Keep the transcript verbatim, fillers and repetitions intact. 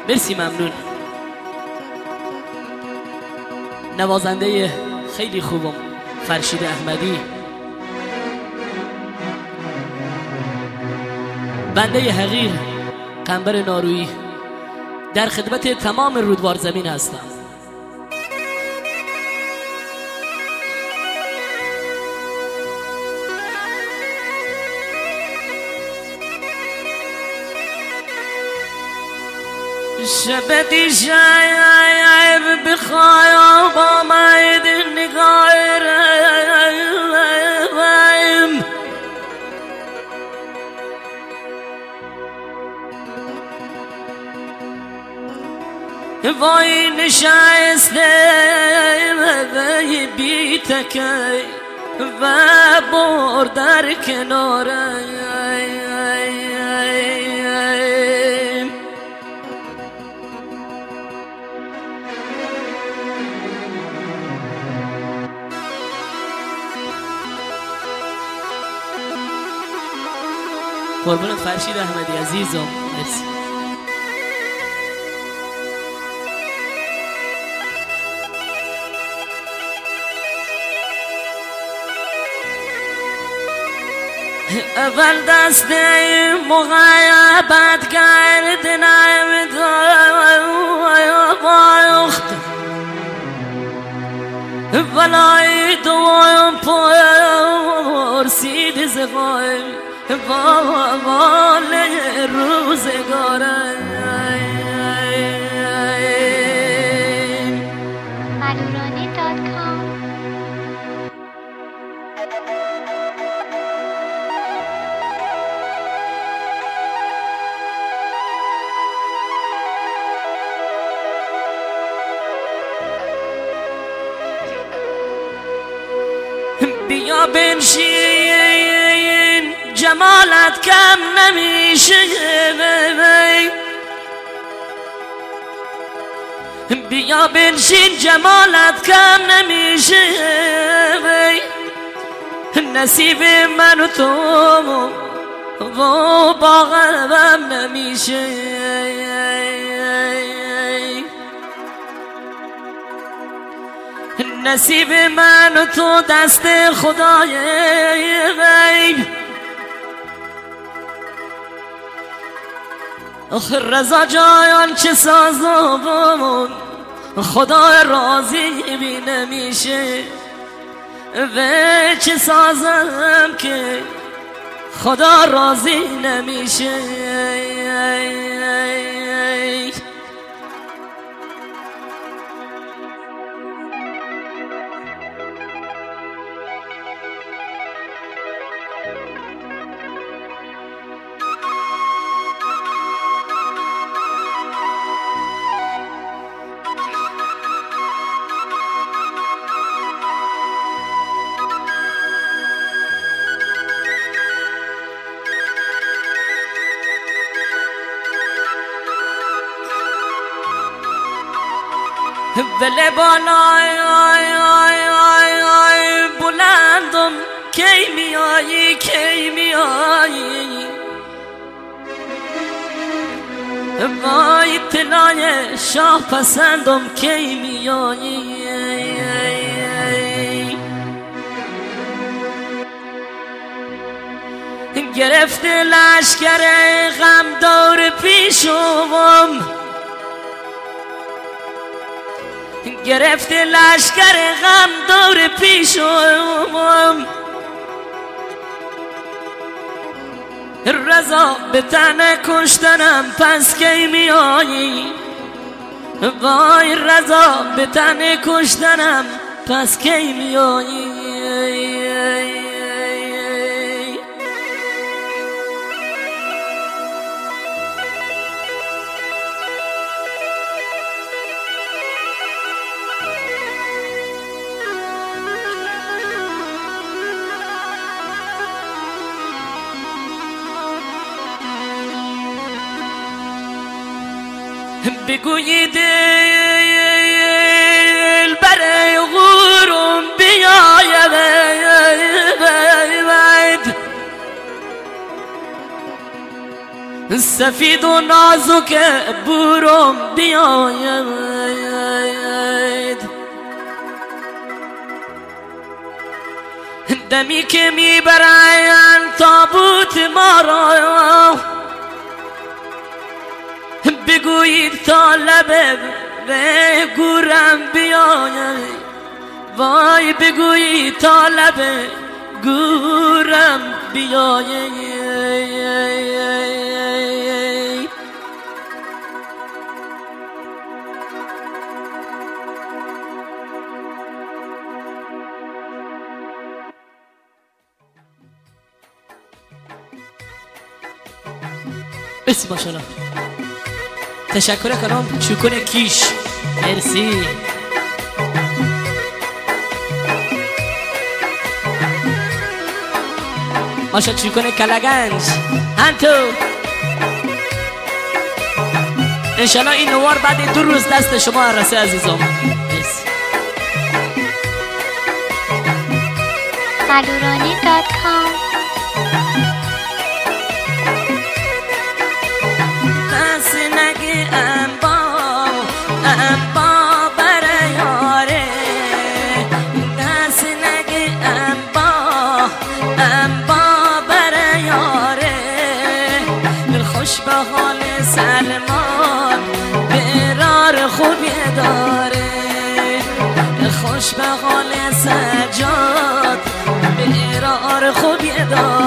مرسی، ممنون. نوازنده خیلی خوبم فرشید احمدی، بنده حقیر قنبر نارویی، در خدمت تمام رودوار زمین هستم. شب دیشب بخواب آمد نگاه رم، وای نشسته بی تکی و بر در کناره، قربونت فرشید احمدی عزیزم، مرسی. اول دست مغیبت کردنم باخت، ولای دویم پرسید زغای وال روزگاره. ملورانی دات کام. بیا بنشین جمالت کم نمیشه، بیا بنشین جمالت کم نمیشه، نصیب من و تو و با غم نمیشه. نصیب من و تو دست خدای غیب، آخه رضا جایان چه سازم خدا راضی بی نمیشه، و چه سازم که خدا راضی نمیشه. ولی بالای آی آی آی آی بلندم کی میایی کی میایی، وای طلای شاه پسندم کی میایی، گرفت لشکر غم دور پیشم، گرفت لشکر غم دور پیشم، رضا به تن کشتنم پس کی میایی، وای رضا به تن کشتنم پس کی میایی. بگویی دل برای غورم بیاید، سفید و نازک برم بیاید، دمی که میبرند تابوت ما را بگویید تا لب به گورم بیاید، وای بگویید تا لب گورم بیاید. بسی ماشاءالله. تشکر کنم شکر کیش، مرسی. ماشا شکر کلگنج انتو. انشالله این نوار بعد دو روز دست شما رسه عزیزم. مرسی. malurani dot com. خوش به حال سلمان برار خوبی داره، خوش به حال سجاد برار خوبی داره.